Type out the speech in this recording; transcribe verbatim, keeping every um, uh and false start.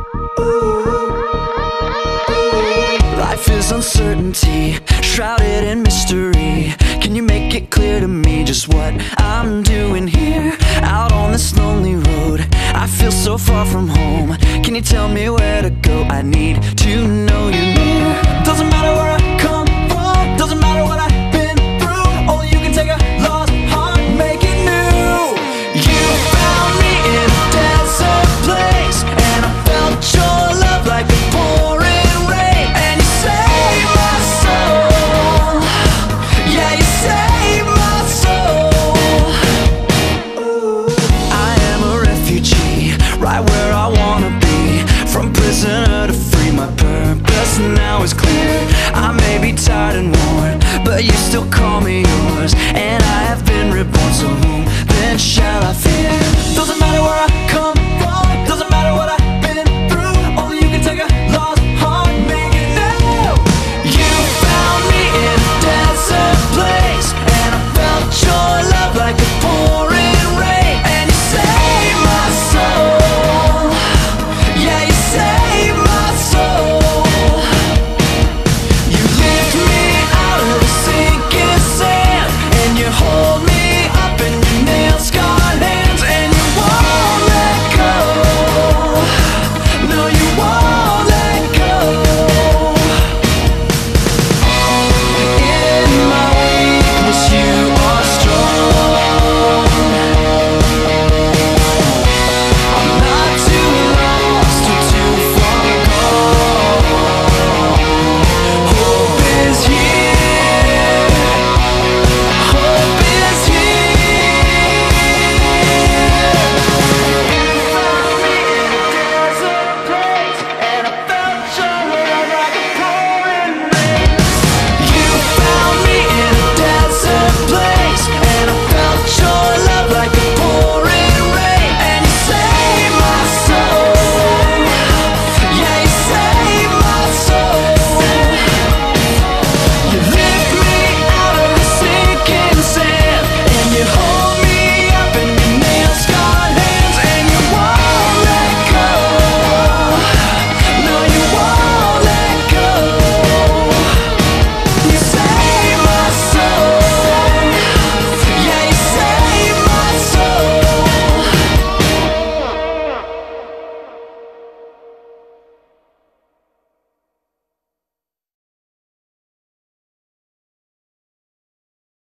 Life is uncertainty, shrouded in mystery. Can you make it clear to me just what I'm doing here? Out on this lonely road, I feel so far from home. Can you tell me where to go? I need to know you know